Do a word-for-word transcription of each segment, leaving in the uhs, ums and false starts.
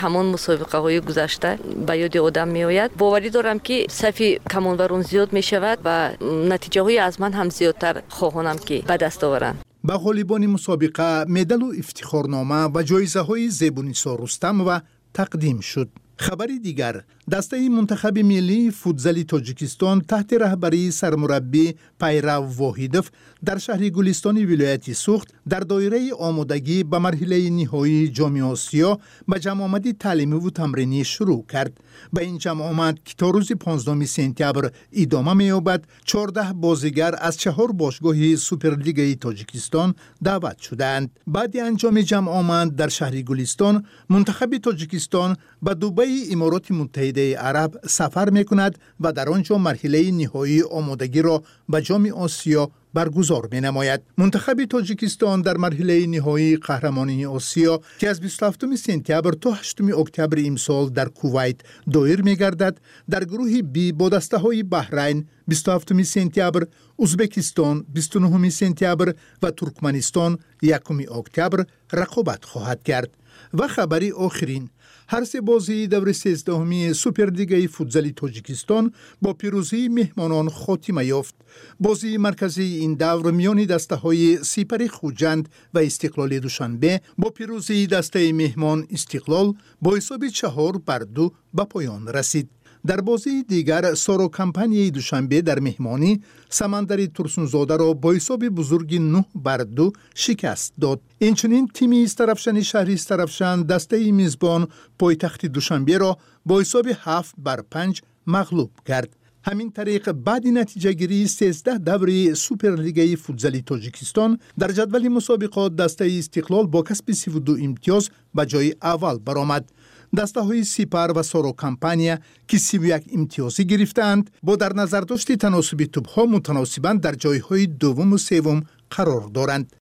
همون مسابقه های گذشته به یاد آدم می آید. باوری دارم که صفی کمانوران زیاد می شود و نتیجه های از من هم زیادتر خواهانم که به دست آورند. به غالیبان مسابقه مدال و افتخارنامه و جایزه های زیبونیسا رستم و تقدیم شد. خبری دیگر، دسته منتخب ملی فوتزال تاجیکستان تحت رهبری سرمربی پیرو واحدوف در شهر گلستان ولایت سوخت در دایره آمادگی به مرحله نهایی جام آسیا به جمع آمد تعلیمی و تمرینی شروع کرد. به این جمع آمد که تا روز پانزدهم سپتامبر ادامه می‌یابد چهارده بازیگر از چهار باشگاه سوپرلیگ تاجیکستان دعوت شدند. بعد انجام جمع آمد در شهر گلستان، منتخب تاجیکستان به دبی امارات متحده عرب سفر می‌کند و در آنجا مرحله نهایی آمادگی را به جام آسیا برگزار می‌نماید. منتخب تاجیکستان در مرحله نهایی قهرمانی آسیا که از بیست و هفتم سپتامبر تا هشتم اکتبر امسال در کویت دایر می‌گردد، در گروه بی با دسته‌های بحرین بیست و هفتم سپتامبر، ازبکستان بیست و نهم سپتامبر و ترکمنستان یکم اکتبر رقابت خواهد کرد. و خبری آخرین، هر سه بازی دور سیزدهمی سوپرلیگ فوتزال تاجیکستان با پیروزی مهمانان خاتمه یافت. بازی مرکزی این دور میان دسته‌های سپر خوجند و استقلال دوشنبه با پیروزی دسته مهمان استقلال با حساب چهار بر دو به پایان رسید. در بازی دیگر سارو کمپانی دوشنبه در مهمانی سمندری ترسونزاده را با حساب بزرگ نه بر دو شکست داد. اینچنین تیم استرفشن شهری استرفشن دسته میزبان پایتخت دوشنبه را با حساب هفت بر پنج مغلوب کرد. همین طریق بعد نتیجه گیری سیزده دوره سوپرلیگ فوتزال تاجیکستان در جدول مسابقات دسته استقلال با کسب سی و دو امتیاز به جای اول برآمد. دسته های سپر و سارو کمپانیا که سی و یک امتیازی گرفتند با در نظر داشت تناسب توپ ها متناسباً در جای های دوم و سوم قرار دارند.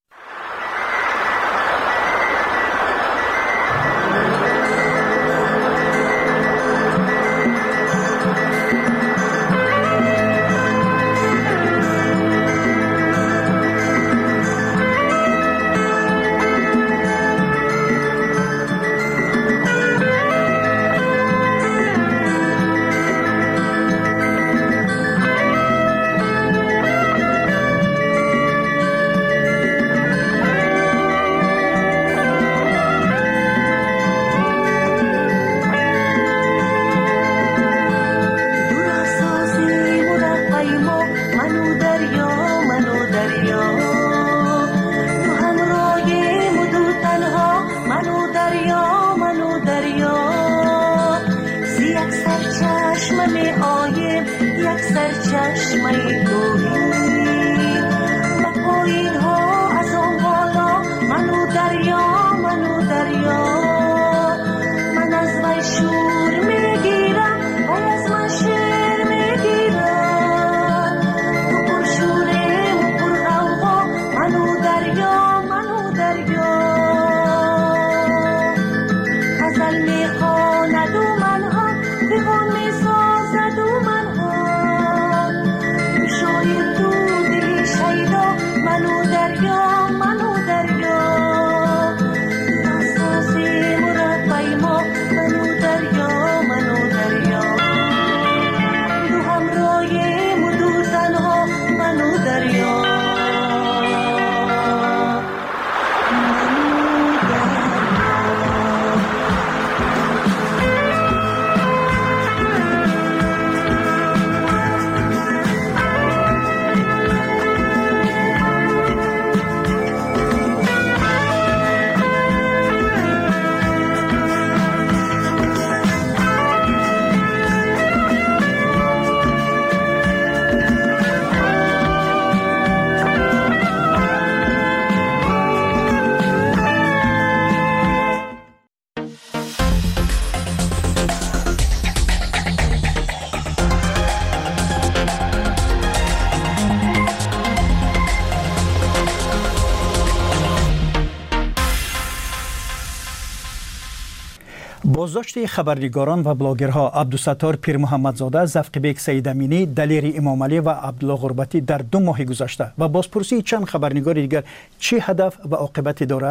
بازداشت خبرنگاران و بلاگرها عبدالستار پیر محمدزاده، زفقبیک سید امینی، دلیر امام علی و عبدالله غربتی در دو ماه گذشته و بازپرسی چند خبرنگار دیگر چه هدف و عاقبتی دارد؟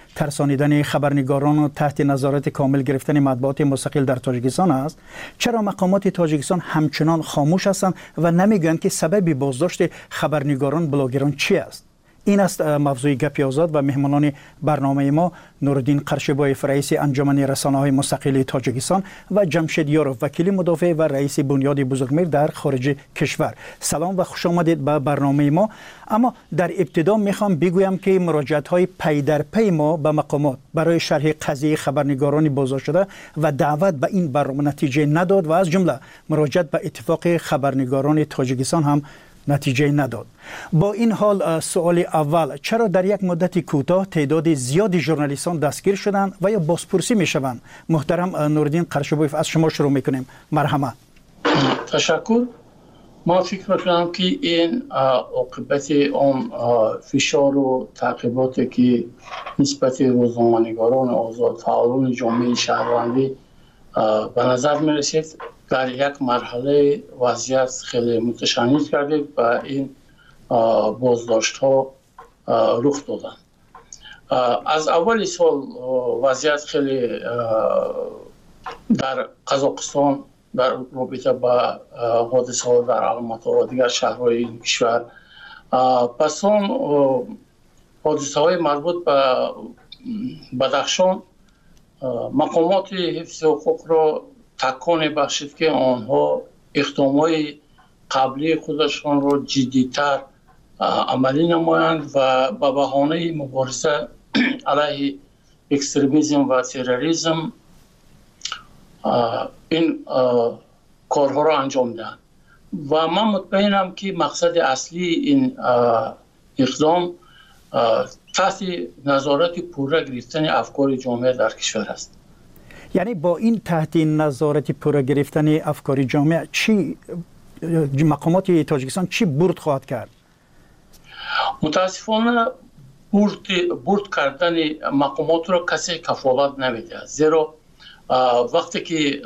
ترسانیدن خبرنگاران و تحت نظارت کامل گرفتن مطبوعات مستقل در تاجیکستان است، چرا مقامات تاجیکستان همچنان خاموش هستند و نمیگویند که سبب بازداشت خبرنگاران بلاگران چی است؟ این است موضوع گپی آزاد و مهمانان برنامه ما نورالدین قرشبایف رئیس انجمن رسانه‌های مستقل تاجیکستان و جمشید یاروف وکیل مدافع و رئیس بنیاد بزرگمیر در خارج کشور. سلام و خوش آمدید به برنامه ما. اما در ابتدا میخوام بگویم که مراجعت‌های پی در پی ما به مقامات برای شرح قضیه خبرنگاران بازداشت شده و دعوت به این برنامه نتیجه نداد و از جمله مراجعت به اتفاق خبرنگاران تاجیکستان هم نتیجه نداد. با این حال سوال اول، چرا در یک مدت کوتاه تعداد زیادی ژورنالیستان دستگیر شدند و یا بازپرسی میشوند؟ محترم نورالدین قرشبایف، از شما شروع میکنیم. مرحمت. تشکر. ما فکر میکنم که این عاقبت اون فشار و تعقیباتی که نسبت روزنامه‌نگاران آزاد فعالان جامعه شهروندی به نظر میرسید در یک مرحله وضعیت خیلی متشنج کرده و این بازداشت ها رخ دادن. از اول سال وضعیت خیلی در قزاقستان در رابطه با حادثه ها در الماتا و دیگر شهرهای این کشور، پس اون حادثه های مربوط به بدخشان مقامات حفظ حقوق را تکان بخشید که آنها اقدامات قبلی خودشان را جدی‌تر عملی نمایند و به بهانه مبارزه علیه اکستریمیسم و تروریسم این کارها را انجام دهند. و من مطمئنم که مقصد اصلی این اقدام تحت نظارت پوره گرفتن افکار جامعه در کشور است. یعنی با این تحت نظارت پوره گرفتن افکار جامعه چی مقامات تاجیکستان چی برد خواهد کرد؟ متاسفانه برد برد کردن مقامات را کسی کفالت نمیده، زیرا وقتی که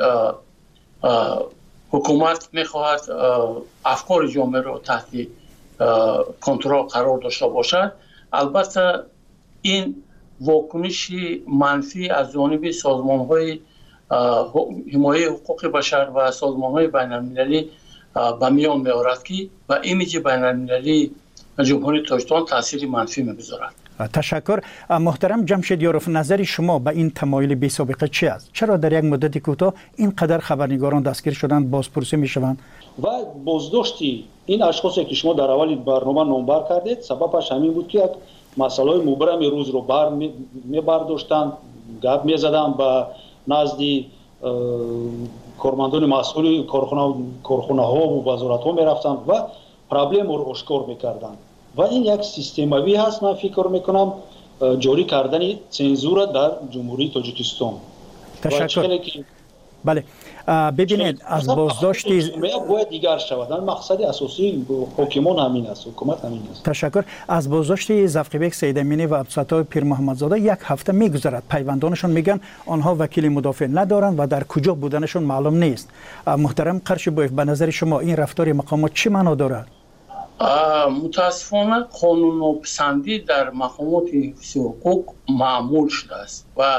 حکومت میخواهد افکار جامعه را تحت کنترل قرار داشته باشد، البته این واکنش منفی از جانب سازمان‌های حمایت حقوق بشر و سازمان‌های بین‌المللی به میان می‌آورد که به ایمیج بین‌المللی جمهوری تاجیکستان تاثیر منفی می‌گذارد. تشکر. محترم جمشید یاروف، نظر شما به این تمایل بی سابقه چی است؟ چرا در یک مدت کوتاه اینقدر خبرنگاران دستگیر شدند، بازپرسی می‌شوند و بازداشتی این اشخاصی که شما در اول برنامه نامبر کردید سببش همین بود که مسائل مبرم روز رو بر می برداشتن، گپ می زدن به نزد کارمندان مسئول کارخانه ها و وزارت ها می رفتن و پرابلم رو آشکار می کردن و این یک سیستموی هست. من فکر می کنم جاری کردن چنزور در جمهوری تاجیکستان. تشکر. بله ببینید از بازداشت باید دیگر شود. مقصد اساسی حکومت همین است، حکومت همین است. تشکر. از بازداشت زفقیبک سید امینی و عبدالستار پیر محمدزاده یک هفته میگذرد. پیوندانشون میگن آنها وکیل مدافع ندارند و در کجا بودنشون معلوم نیست. محترم قرشبایف، به نظر شما این رفتار مقامات چی معنا دارد؟ متاسفانه قانون پسندی در مقامات حفظ حقوق معمول شده است و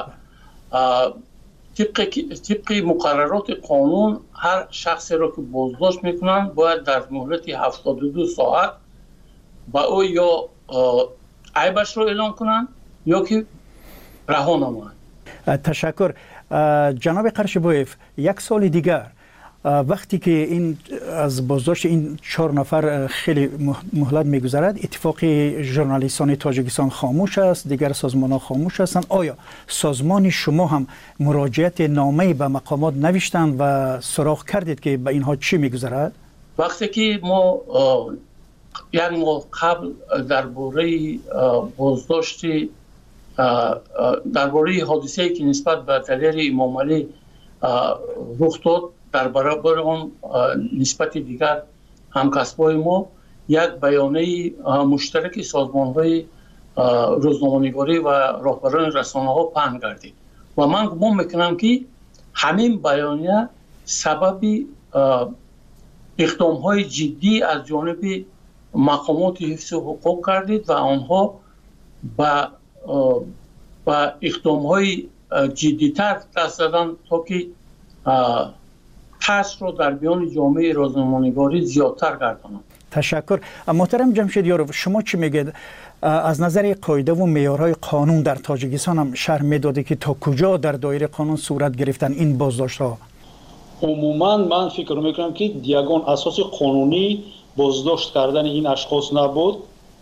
طبق طبق مقررات قانون هر شخصی را که بازداشت میکنند باید در مهلت هفتاد و دو ساعت با او یا عیبش را اعلام کنند یا که رها نمایند. تشکر. جناب قرشبایف، یک سال دیگر وقتی که این از بازداشت این چهار نفر خیلی مهلت میگذرد، اتفاق ژورنالیستان تاجیکستان خاموش است، دیگر سازمان ها خاموش هستند. آیا سازمان شما هم مراجعت نامه‌ای به مقامات نوشتند و سراغ کردید که به اینها چی میگذرد؟ وقتی که ما یک ماه قبل درباره بازداشت درباره حادثه‌ای که نسبت به دلیر امام علی رخ داد، در برابر آن نسبت دیگر همکسبای ما یک بیانیه مشترک سازمان‌های روزنامه‌نگاری و راهبران رسانه‌ها پهن گردید و من گمان میکنم که همین بیانیه سبب اقدام‌های جدی از جانب مقامات حفظ حقوق گردید و آنها به و اقدام‌های جدی‌تر دست دادن تا که ترس رو در میان جامعه روزنامه‌نگاری زیادتر گردانند. تشکر. محترم جمشید یاروف، شما چی میگید؟ از نظر قاعده و معیارهای قانون در تاجیکستان هم شرح میداده که تا کجا در دایره قانون صورت گرفتن این بازداشت‌ها؟ عموما من فکر میکنم که یگان اساس قانونی بازداشت کردن این اشخاص نبود.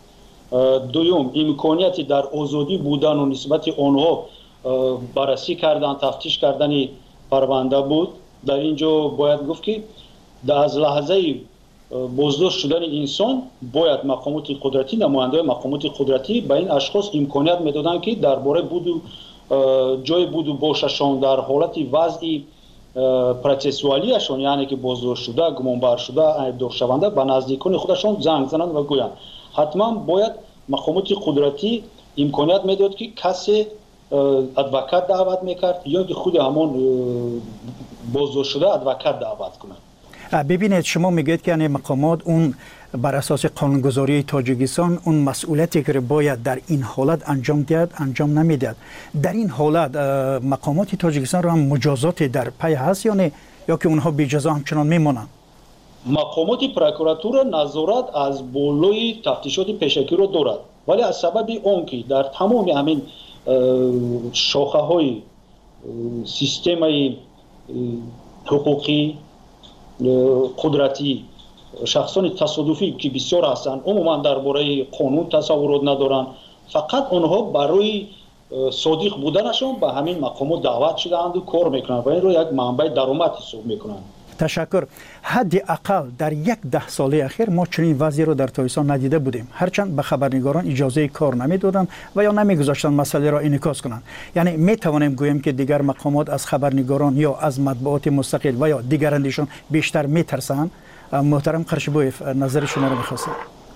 دوم، امکانیتی در آزادی بودن و نسبت آنها بررسی کردن، تفتیش کردن پرونده بود. در اینجا باید گفت که از لحظه بازداشت شدن انسان باید مقامات قدرتی، نماینده مقامات قدرتی به این اشخاص امکانیت میدادن که درباره بود و جای بود و باششان در حالت وضعی پروسسوالیشون، یعنی که بازداشت شده، گمانبر شده، عیبدار شونده، به نزدیکان خودشون زنگ زنند و گویند. حتما باید مقامات قدرتی امکانیت میداد که کسی ادوکات دعوت میکرد یا که خود همون بازداشت شده ادوکات دعوت کنند. ببینید، شما میگید که یعنی مقامات اون بر اساس قانونگذاری تاجیکستان اون مسئولیتی که باید در این حالت انجام دهد انجام نمیدهد. در این حالت مقامات تاجیکستان را هم مجازات در پی هست یا نه، یا که اونها بی جزا همچنان میمونند؟ مقامات پروکراتور نظارت از بالای تفتیشات پیشکی رو دارد، ولی از سبب اون که در تمام همین شاخه های سیستم حقوقی قدرتی شخصان تصادفی که بسیار هستند عموما درباره قانون تصورات ندارند، فقط آنها برای صادق بودنشان به همین مقامات دعوت شدند و کار میکنند و این رو یک منبع درآمد حساب میکنند. تشکر. حداقل در یک ده ساله اخیر ما چنین وضعی رو در تاجیکستان ندیده بودیم، هرچند به خبرنگاران اجازه کار نمیدادند و یا نمیگذاشتن مسئله را انعکاس کنند. یعنی می توانیم گوییم که دیگر مقامات از خبرنگاران یا از مطبوعات مستقل و یا دیگر اندیشان بیشتر میترسند. محترم قرشبویف، نظر شما رو میخواستم.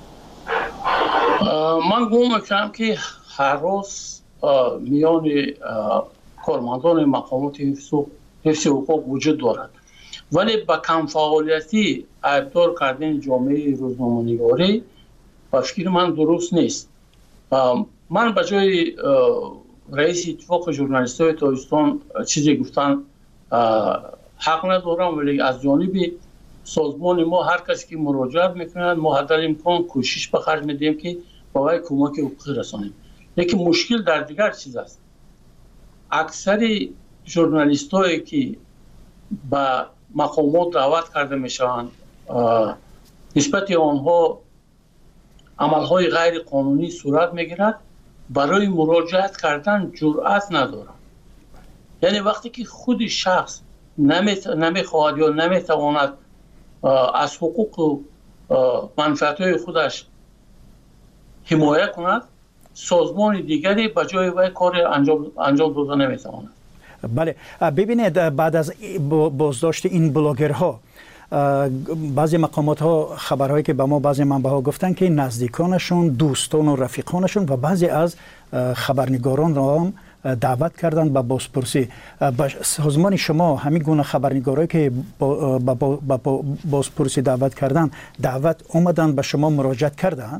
من گمان میکنم که هر روز میان کارمندان مقامات حفظ حقوق وجود دارد، ولی با کم فعالیتی عیبدار کردن جامعه روزنامه‌نگاری با فکر من درست نیست. من به جای رئیس اتفاق ژورنالیست‌های تاجیکستان چیزی گفتن حق ندارم، ولی از جانب سازمان ما هر کسی که مراجعت میکنند ما حد امکان کوشش به خرج میدیم که برای کمک حقوقی رسانیم. لیکن مشکل در دیگر چیز است. اکثر ژورنالیست‌هایی که با مقامات دعوت کرده میشوند نسبت آنها عملهای غیر قانونی صورت میگیرد، برای مراجعت کردن جرأت ندارند. یعنی وقتی که خود شخص نمیخواهد یا نمیتواند از حقوق و منفعت‌های خودش حمایت کند، سازمان دیگری به جای وی کار انجام انجام داده نمیتواند. بله، ببینید بعد از بازداشت این بلاگرها بعضی مقامات ها خبرهایی که به ما بعضی منبع ها گفتن که نزدیکانشون، دوستان و رفیقانشون و بعضی از خبرنگاران را هم دعوت کردن به بازپرسی. با سازمان شما همین گونه خبرنگارایی که با, با, با, با بازپرسی دعوت کردن دعوت اومدن به شما مراجعت کردن؟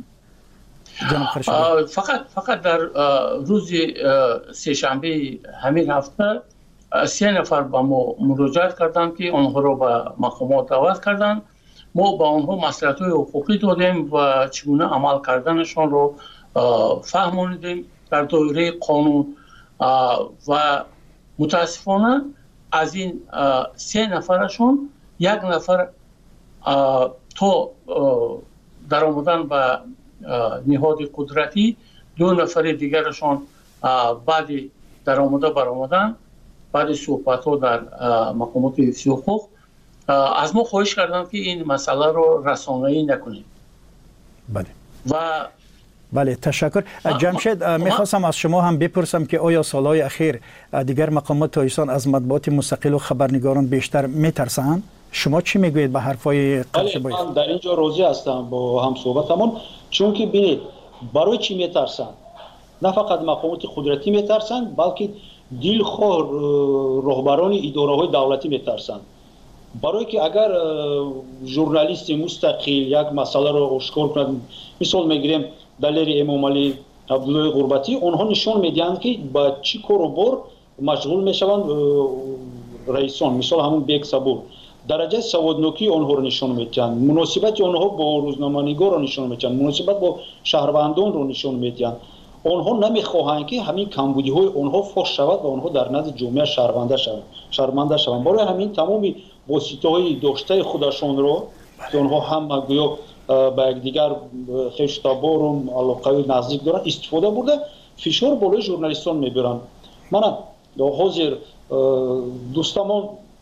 فقط فقط در روز سه شنبه همین هفته سه نفر با ما مراجعت کردن که آنها را به مقامات دعوت کردن. ما با آنها مصلحت‌های حقوقی دادیم و چگونه عمل کردنشان رو فهموندیم در دایره قانون و متاسفانه از این سه نفرشون یک نفر تا در آمدن به نهاد قدرتی، دو نفر دیگرشان بعد در آمده برآمدن بعد صحبت ها در مقامات حفظ حقوق از ما خواهش کردن که این مسئله رو رسانه‌ای نکنیم. بله. و بله، تشکر. جمشید، میخواستم از شما هم بپرسم که آیا سالهای اخیر دیگر مقامات تاجیکستان از مطبوعات مستقل و خبرنگاران بیشتر میترسند؟ شما چی میگویید به حرفای قرشبویف؟ من در اینجا راضی هستم با هم صحبتمون، چون که ببینید برای چی میترسن؟ نه فقط مقامات قدرتی میترسن، بلکه دلخواه رهبران اداره‌های دولتی میترسن. برای که اگر ژورنالیست مستقل یک مسئله رو آشکار کند، مثال میگیریم دلیر امام علی عبدالله غربتی اونها نشون میدن که با چی کار و بار مشغول میشوند رئیسان، مثال همون بیگ صبور درجه سوادنوکی اونها رو نشون میدن، مناسبت اونها با روزنامه‌نگار رو نشون میدن، مناسبت با شهروندان رو نشون میدن. اونها نمیخواهند که همین کمبودی های اونها فاش شود و اونها در نزد جامعه شهرونده شوند شرمنده شوند. برای همین تمامی واسطه های داشته خودشون رو که اونها هم گویا با یکدیگر خوش تبار و علاقه نزدیک دارن استفاده برده فشار بالای ژورنالیستان میبرن. من حاضر دوستامون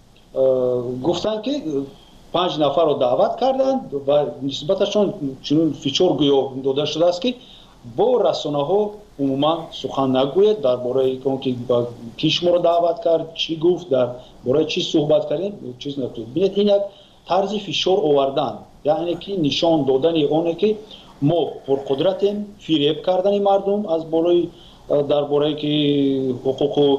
گفتن که پنج نفر رو دعوت کردند و نسبتشون چنین فشار گویا داده شده است که با رسانه ها عموما سخن نگوید درباره اینکه کیش ما رو دعوت کرد چی گفت درباره چی صحبت کردیم چیز نگوید. ببینید این یک طرز فشار آوردن، یعنی که نشان دادن اونه که ما پرقدرتیم، فریب کردن مردم از بالای درباره که حقوق و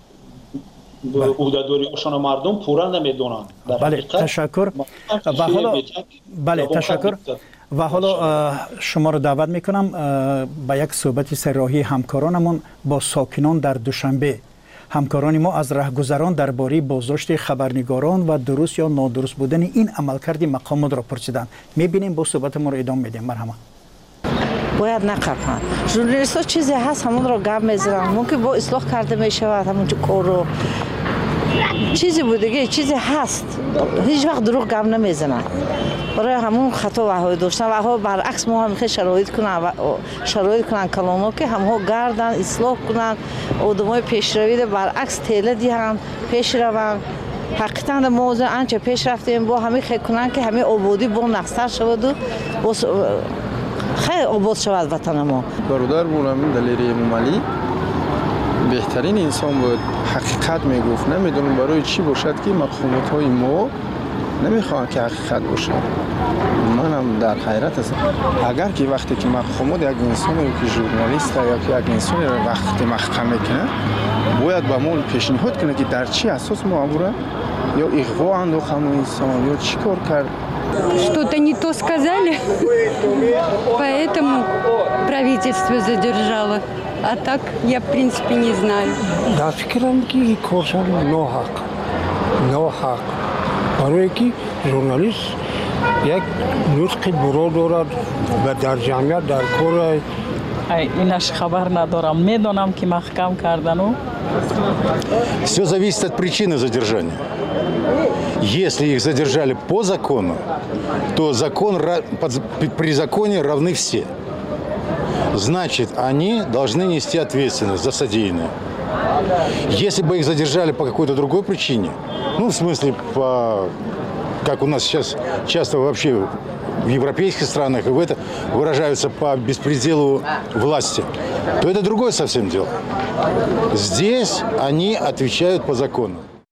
عهده‌داری اشان مردم پورا نمیدونن. بله تشکر و حالا بله تشکر و حالا شما رو دعوت میکنم به یک صحبت سراحی همکارانمون با ساکنان در دوشنبه. همکاران ما از رهگذران درباره بازداشت خبرنگاران و درست یا نادرست بودن این عملکرد مقامات را پرسیدند. میبینیم با صحبت ما رو ادامه میدیم. مرحبا. باید نقفن. ژورنالیست ها چیزی هست همون رو گپ میزنن، ممکن با اصلاح کرده میشود همون کار رو چیزی بوده چیزی هست هیچ وقت دروغ گپ نمیزنن. برای همون خطا وهای داشتن و ها برعکس ما هم خیلی شرایط کنن و شرایط کنن کلامو که همها گردن اصلاح کنن آدمای پیشروی برعکس تله دیهن پیش روند. حقیقتا ما آنچه پیش رفتیم با همه خیلی کنن که همه آبادی با نقصر شود و خیلی آباد شود وطن ما. برادر بولم دلیری ممالی بهترین انسان بود، حقیقت میگفت. نمیدونم برای چی باشد که مقامات های ما نمیخوان که حقیقت باشه. منم در حیرت هستم. اگر که وقتی که مقامات یک انسانی که ژورنالیست یا که یک انسانی رو وقتی محکم میکنه باید با ما پیشنهاد کنه که در چی اساس معامله یا اغوا انداخت همون انسان یا چی کار کرد. Что-то не то сказали, поэтому правительство задержало. А так я, в принципе, не знаю. Да, фикрам ки коршан ноҳақ. Ноҳақ. барое ки журналист як нутқи буро дорад ва дар ҷамъият дар кор инаш хабар надорам. Медонам ки маҳкам кардану. Все зависит от причины задержания. Если их задержали по закону, то закон, при законе равны все. Значит, они должны нести ответственность за содеянное. Если бы их задержали по какой-то другой причине, ну, в смысле, по, как у нас сейчас часто вообще в европейских странах и в это выражаются по беспределу власти, то это другое совсем дело. Здесь они отвечают по закону.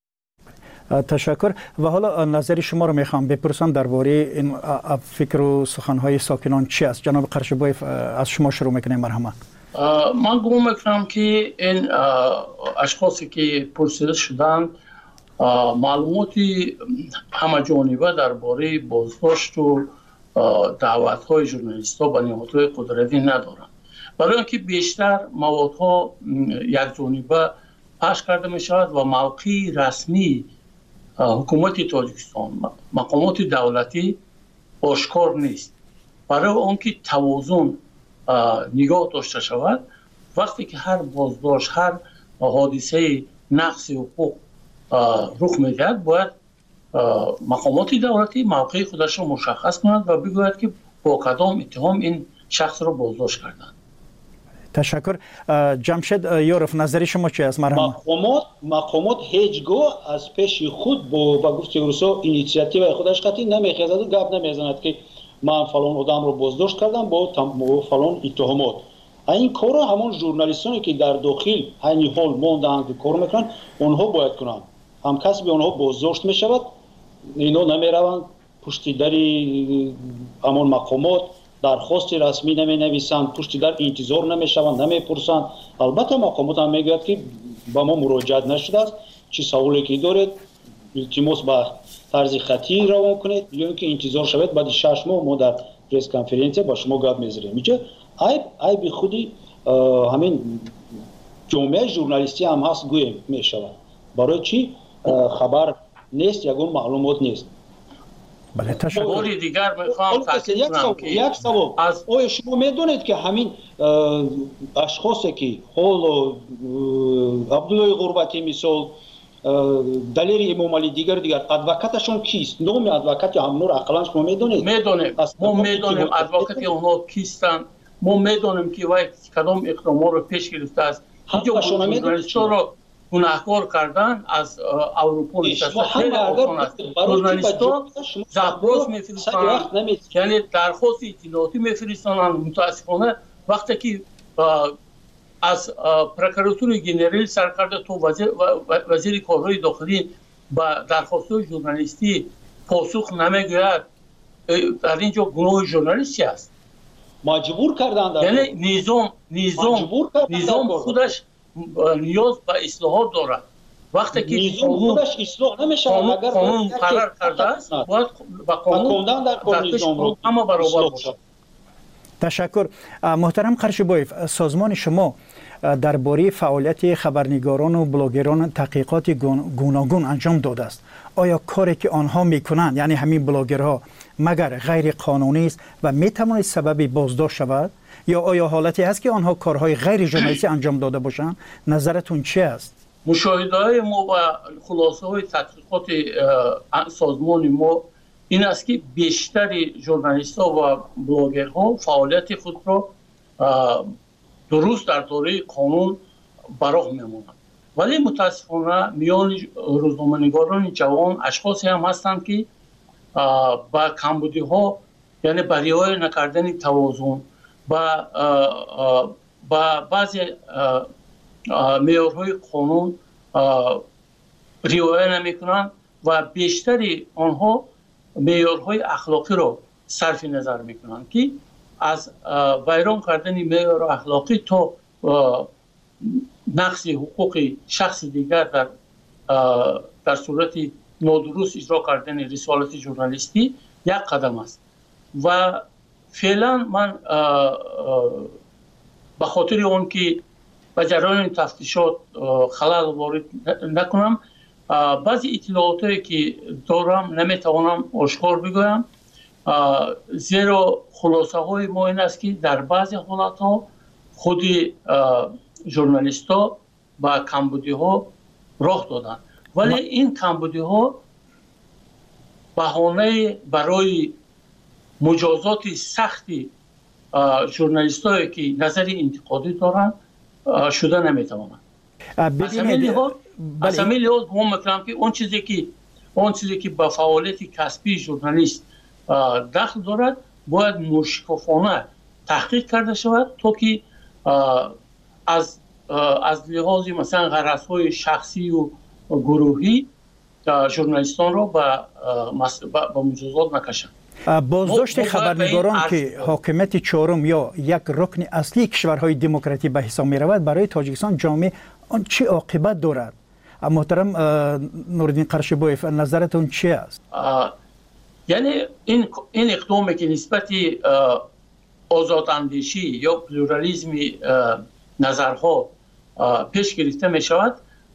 تشکر. و حالا نظر شما رو میخوام بپرسم درباره این فکر و سخنهای ساکنان چی است. جناب قرشبایف از شما شروع میکنیم. مرحبا. من گمان میکنم که این اشخاصی که پرسیده شدند معلوماتی همه جانبه درباره بازداشت و دعوت‌های ژورنالیست‌ها به نهادهای قدرتی ندارند. برای اینکه بیشتر موادها یک جانبه پخش کرده میشود و موقع رسمی حکومت تاجیکستان مقامات دولتی آشکار نیست. برای آنکه توازن نگاه داشته شود وقتی که هر بازداشت هر حادثه نقض حقوق رخ میدهد باید مقامات دولتی موقع خودش را مشخص کنند و بگوید که با کدام اتهام این شخص را بازداشت کردند. تشکر. جمشید یورف نظر شما چی است؟ مرحبا. مقامات مقامات هیچگاه از پیش خود با با گفته روسا اینیشیاتیو خودش قطعی نمیخواد و گپ نمیزند که من فلان آدم رو بازداشت کردم با فلان اتهامات. این کارو همون ژورنالیستانی که در داخل همین حال موندن که کار میکنن اونها باید کنن. هم کسی به اونها بازداشت میشود اینا نمیروند پشت دری همون مقامات درخواست رسمی نمی نویسند، پشت در انتظار نمیشوند، نمیپرسند. البته مقامات هم میگوید که با ما مراجعت نشده است، چی سوالی که دارید التماس با طرز خطی روان کنید یا اینکه انتظار شود بعد شش ماه ما در پرس کنفرانس با شما گپ میذاریم. میگه عیب عیب خودی همین جامعه ژورنالیستی هم هست گویم میشود. برای چی خبر نیست یگون معلومات نیست. بله تشکر. باری دیگر میخوام تاکید کنم که یک سوال از آیا شما میدونید که همین اشخاصی که حال عبدالله غربتی مثال دلیر امام علی دیگر دیگر ادوکاتشون کیست؟ نام ادوکات هم نور اقلا شما میدونید؟ میدونیم. ما میدونیم ادوکات اونها کیستن. ما میدونیم که وای کدام اقدامات رو پیش گرفته است. اینجا ژورنالیست‌ها رو گناهکار کردن از اروپا نشسته. خیلی آسان است. ژورنالیست‌ها زبراس میفرستند، یعنی درخواست اطلاعاتی میفرستند. متاسفانه وقتی که از پروکراتور گنرال سرکرده تو وزیر, وزیر کارهای داخلی با درخواست ژورنالیستی پاسخ نمیگوید، در اینجا گناه ژورنالیستی است. مجبور کردند. یعنی نظام نظام نظام خودش نیاز به اصلاحات دارد. وقتی که نظام خودش اصلاح نمیشه اگر قانون قرار کرده است باید با قانون در نظام رو اما برابر باشد. تشکر. محترم قرشبایف، سازمان شما درباره فعالیت خبرنگاران و بلاگران تحقیقات گوناگون انجام داده است. آیا کاری که آنها میکنند، یعنی همین بلاگرها، مگر غیر قانونی است و میتواند سبب بازداشت شود؟ یا آیا حالتی هست که آنها کارهای غیر ژورنالیستی انجام داده باشند؟ نظرتون چی است؟ مشاهده ما و خلاصه های تحقیقات سازمان ما این است که بیشتر ژورنالیست‌ها و بلاگرها فعالیت خود را درست در دایره قانون براه می‌مانند. ولی متاسفانه میان روزنامه‌نگاران جوان اشخاصی هم هستند که با کمبودی‌ها، یعنی با رعایت نکردن توازن، با با بعضی معیارهای قانون رعایت نمی‌کنند و بیشتری آنها معیارهای اخلاقی را صرف نظر میکنند که از ویران کردن معیار اخلاقی تا نقض حقوق شخص دیگر در در صورت نادرست اجرا کردن رسالت ژورنالیستی یک قدم است. و فعلا من به خاطر اون که به جریان تفتیشات خلل وارد نکنم، بعضی اطلاعاتی که دارم نمیتوانم آشکار بگویم، زیرا خلاصه های ما این است که در بعضی حالت ها خود ژورنالیست ها با کمبودی ها راه دادن، ولی این کمبودی ها بهانه برای مجازات سختی ژورنالیست هایی که نظر انتقادی دارن شده نمیتوانند. از همین لحاظ از همین لحاظ هم میکنم که اون چیزی که اون چیزی که به فعالیت کسبی ژورنالیست دخل دارد باید مشکفانه تحقیق کرده شود تا که از از لحاظ مثلا غرض‌های شخصی و گروهی ژورنالیستان را به به مجازات نکشند. بازداشت خبرنگاران که حاکمیت چهارم یا یک رکن اصلی کشورهای دموکراتی به حساب می رود برای تاجیکستان جامعه آن چه عاقبت دارد؟ محترم نورالدین قرشبایف، نظرتون چی است؟ یعنی این این اقدامی که نسبت آزاداندیشی یا پلورالیسم نظرها پیش گرفته می شود،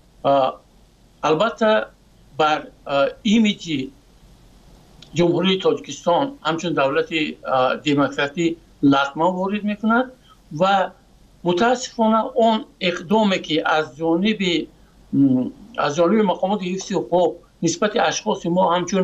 البته بر ایمیج جمهوری تاجیکستان همچون دولت دموکراتی لطمه وارد می کند و متاسفانه اون اقدامی که از جانب از جانب مقامات حفظ حقوق نسبت اشخاص ما همچون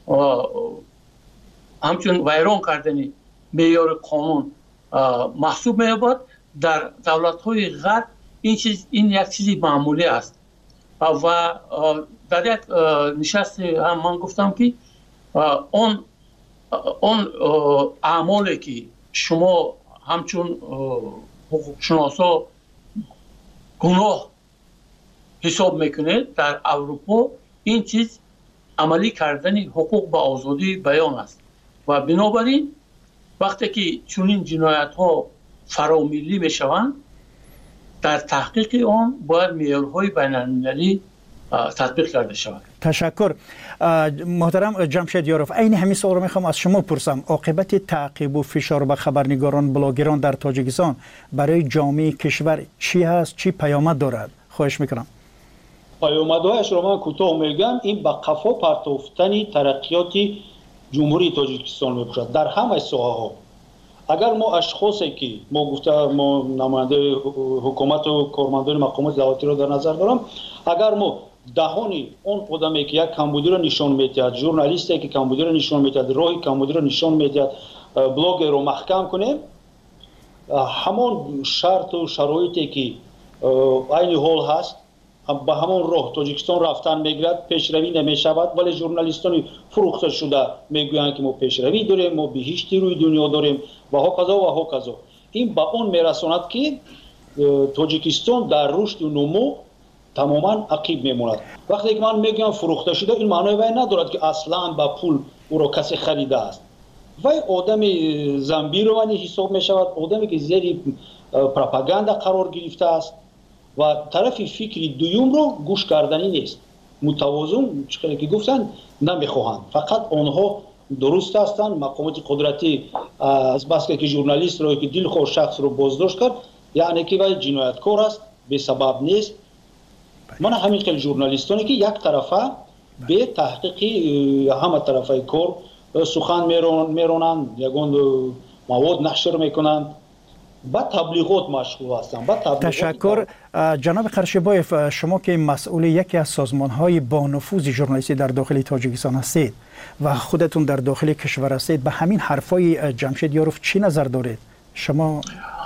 همچون ویران کردن معیار قانون محسوب می‌یابد، در دولت‌های غرب این چیز این یک چیزی معمولی است. و در یک نشست هم من گفتم که اون اون اعمالی که شما همچون حقوق شناسا گناه حساب میکنید در اروپا، این چیز عملی کردن حقوق به آزادی بیان است و بنابراین وقتی که چنین جنایت ها فرامیلی میشوند، در تحقیق آن باید معیارهای بین المللی تطبیق کرده شود. تشکر. محترم جمشید یاروف، عین همین سوال رو میخوام از شما پرسم. عاقبت تعقیب و فشار به خبرنگاران بلاگران در تاجیکستان برای جامعه کشور چی هست، چی پیامد دارد؟ خواهش میکنم. پیامدهایش رو من کوتاه میگم. این به قفا پرتافتن ترقیات جمهوری تاجیکستان میباشد در همه ساحه‌ها. اگر ما اشخاصی که ما گفته ما نماینده حکومت و کارمندان مقامات دولتی رو در نظر دارم، اگر ما دهانی اون آدمی که یک کمبودی رو نشان میدهد، ژورنالیستی که کمبودی رو نشان میدهد، راه کمبودی رو نشان میدهد، بلاگر رو محکم کنیم، همان شرط و شرایطی که این حال هست به همون راه تاجیکستان رفتن میگیرد، پیشروی نمیشود. ولی ژورنالیستان فروخته شده میگویند که ما پیشروی داریم، ما بهشتی روی دنیا داریم و هاکذا و هاکذا. این به اون میرساند که تاجیکستان در رشد و نمو تماما عقیب میموند. وقتی که من میگم فروخته شده، این معنی وای ندارد که اصلا با پول او را کسی خریده است. وای آدم زنبیر رو حساب میشود، آدمی که زیر پروپاگاندا قرار گرفته است و طرف فکری دوم رو گوش کردنی نیست. متوازن چقدر که گفتن نمیخواهند، فقط آنها درست هستند. مقامات قدرتی از بس که ژورنالیست رو که دلخواه شخص رو بازداشت کرد، یعنی که وای جنایتکار است، به سبب نیست. من همین خیلی ژورنالیستانی که یک طرفه به تحقیق همه طرفه کار سخن میرونند، یگان مواد نشر میکنند، با تبلیغات مشغول هستند. تشکر. جناب قرشبایف، شما که مسئول یکی از سازمان‌های با نفوذ ژورنالیستی در داخل تاجیکستان هستید و خودتون در داخل کشور هستید، به همین حرفای جمشید یاروف چی نظر دارید؟ شما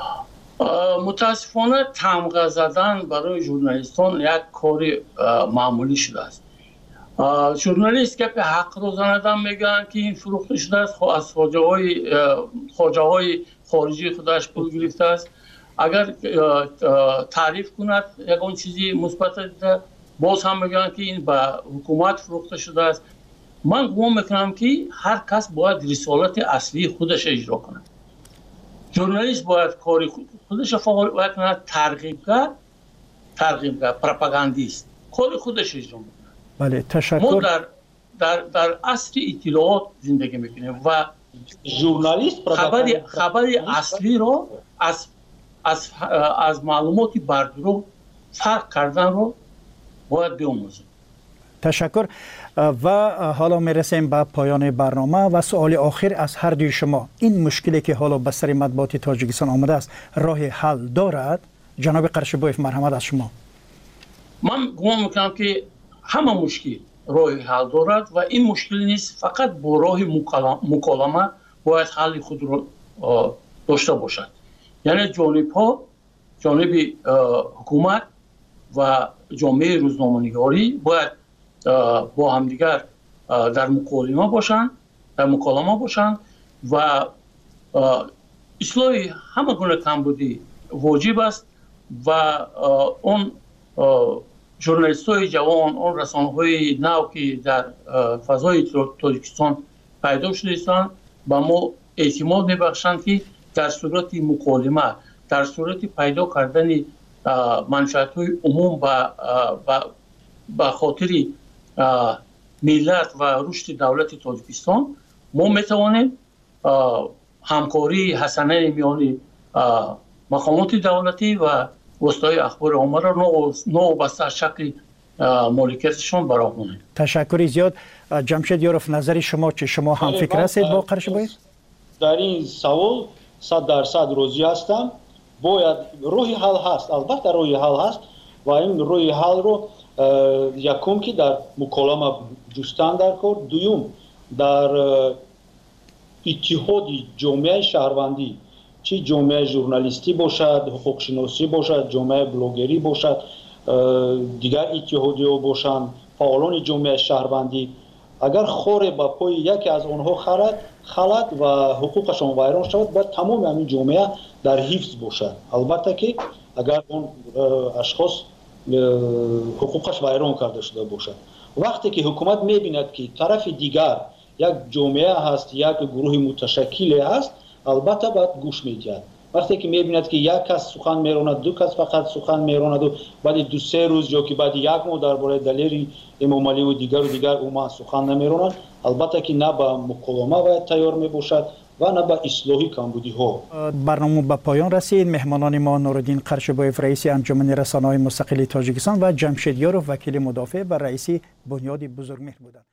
متاسفانه تمغه زدن برای ژورنالیستان یک کار معمولی شده است. ژورنالیست که به حق روزانه میگن که این فروخته شده است، از خواجه‌های خواجه‌های خارجی خودش پول گرفته است. اگر تعریف کند یگان چیزی مثبت دیده، باز هم میگن که این به حکومت فروخته شده است. من گمان میکنم که هر کس باید رسالت اصلی خودش اجرا کنه. ژورنالیست باید کاری خودش فعال کنه، ترغیبگر، ترغیبگر، پروپاگاندیست کاری خودش اجرا میکنه. بله، تشکر. ما در در در عصر اطلاعات زندگی میکنیم و ژورنالیست خبری خبری اصلی رو از از از معلوماتی بر دروغ فرق کردن رو باید بیاموزیم. تشکر. و حالا میرسیم به پایان برنامه و سوال آخر از هر دوی شما. این مشکلی که حالا به سر مطبوعات تاجیکستان آمده است راه حل دارد؟ جناب قرشبایف، مرحمت از شما. من گمان میکنم که همه مشکل راه حل دارد و این مشکل نیست، فقط با راه مکالمه باید حل خود رو داشته باشد. یعنی جانب ها، جانب حکومت و جامعه روزنامه‌نگاری باید با همدیگر در مکالمه باشند، در مکالمه باشند و اصلاح همه گونه کمبودی واجب است و اون ژورنالیست‌های جوان، اون رسانه‌های نو که در فضای تاجیکستان پیدا شده هستند به ما اعتماد می‌بخشند که در صورت مکالمه، در صورت پیدا کردن منفعت‌های عموم به خاطر ملت و رشد دولت تاجیکستان ما می‌توانیم همکاری حسنه میان مقامات دولتی و وسایل اخبار عامه را نوابسته از شکل مالکیتشان برآورده. تشکر زیاد. جمشید یاروف، نظر شما چه؟ شما هم فکر هستید با قرشبایف؟ در این سوال صد درصد راضی هستم. باید روی حل هست، البته روی حل هست و این روی حل رو یکم که در مکالمه جستن در کار، دوم در اتحاد جامعه شهروندی، چی جامعه ژورنالیستی باشد، حقوق شناسی باشد، جامعه بلاگری باشد، دیگر اتحادیه باشند، فعالان جامعه شهروندی، اگر خور با پای یکی از آنها خرد خلط و حقوقشان ویران شود، باید تمام همین جامعه در حفظ باشد. البته که اگر اون اشخاص حقوقش ویران کرده شده باشد، وقتی که حکومت میبیند که طرف دیگر یک جامعه هست، یک گروه متشکل هست، البته باید گوش میدهد. وقتی که میبیند که یک کس سخن میراند، دو کس فقط سخن میراند و بعد دو سه روز یا که بعد یک ماه درباره دلیل امام علی و دیگر و دیگر اوما سخن نمیرانند، البته که نه به مکالمه باید تیار میباشد و نه به اصلاحی کمبودی ها. برنامه به پایان رسید. مهمانان ما نورالدین قرشبایف رئیس انجمن رسانه‌های مستقل تاجیکستان و جمشید یاروف وکیل مدافع و رئیس بنیاد بزرگمهر بودند.